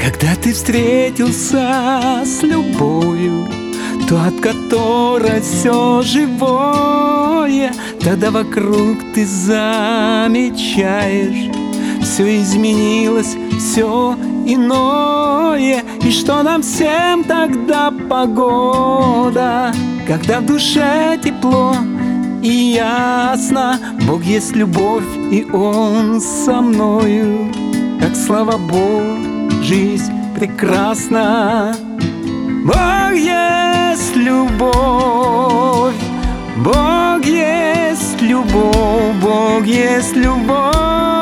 Когда ты встретился с любовью, то от которой все живое, тогда вокруг ты замечаешь, все изменилось, все иное. И что нам всем тогда погода, когда в душе тепло и ясно? Бог есть любовь, и Он со мною. Как слава Богу, жизнь прекрасна. Бог есть любовь, Бог есть любовь, Бог есть любовь,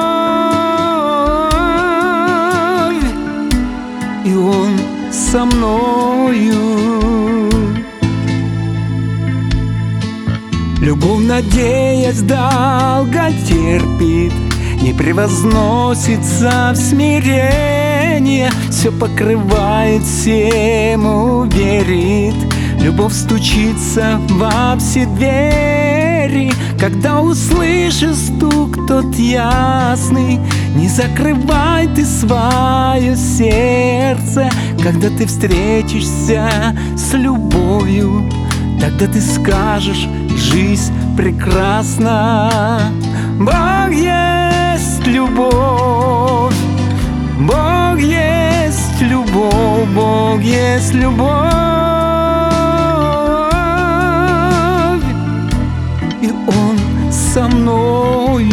и Он со мною. Любовь, надеясь, долго терпит, не превозносится в смирение, все покрывает, всему верит. Любовь стучится во все двери, когда услышишь стук тот ясный. Не закрывай ты свое сердце, когда ты встретишься с любовью, тогда ты скажешь: жизнь прекрасна. Бог есть любовь, Бог есть любовь, Бог есть любовь, и Он со мною.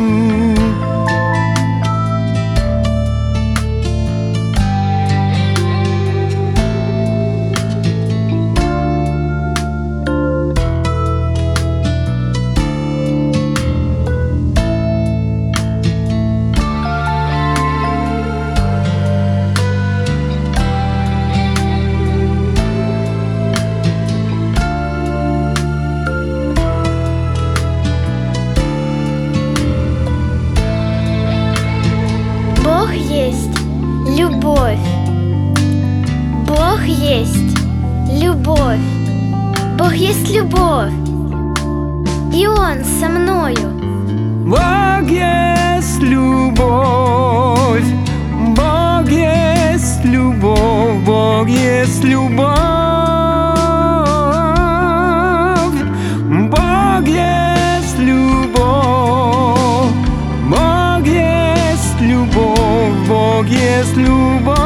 Бог есть любовь, Бог есть любовь, Бог есть любовь, и Он со мною. Бог есть любовь, Бог есть любовь, Бог есть любовь, Бог есть любовь, Бог есть любовь, Бог есть любовь,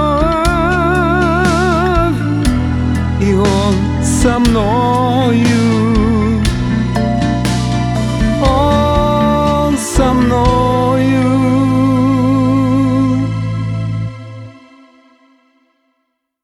и Он со мною.